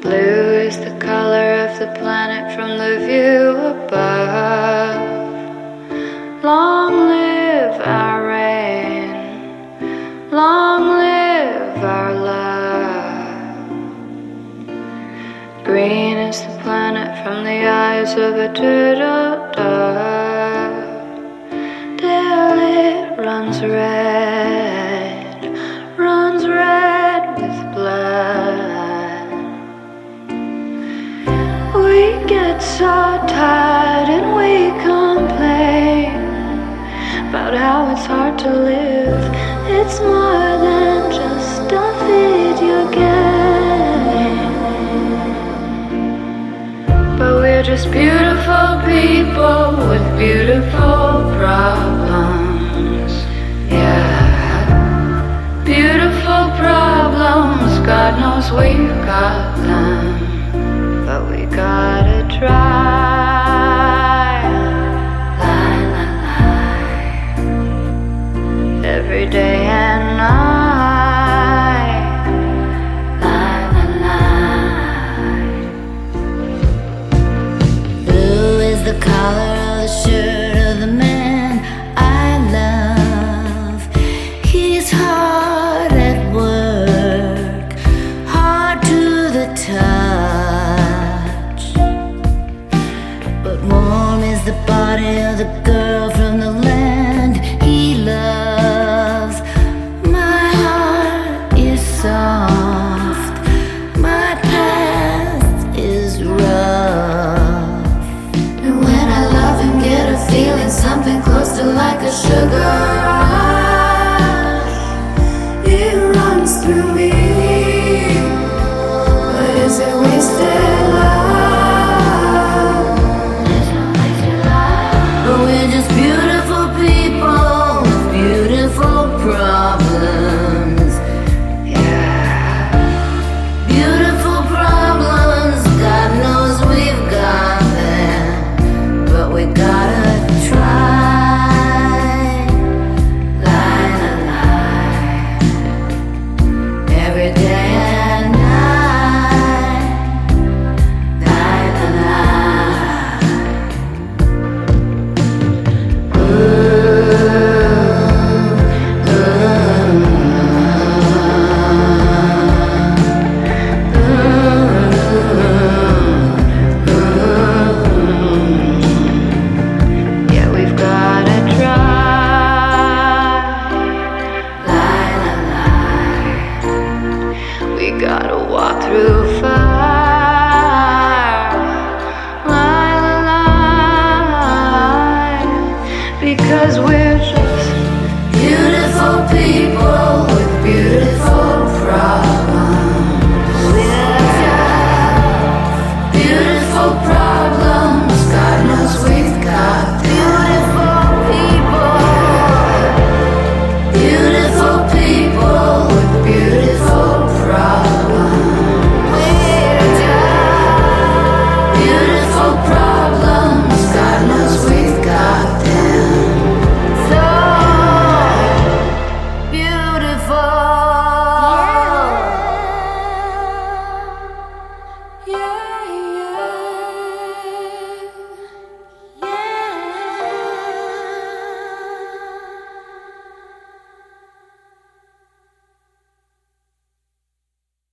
Blue is the color of the planet from the view above. Long live our rain, long live our love. Green is the planet from the eyes of a turtle dove. Till it runs red with blood. We get so tired and we complain about how it's hard to live. It's more than just a video game. But we're just beautiful people with beautiful problems. Yeah, beautiful problems, God knows we've got them.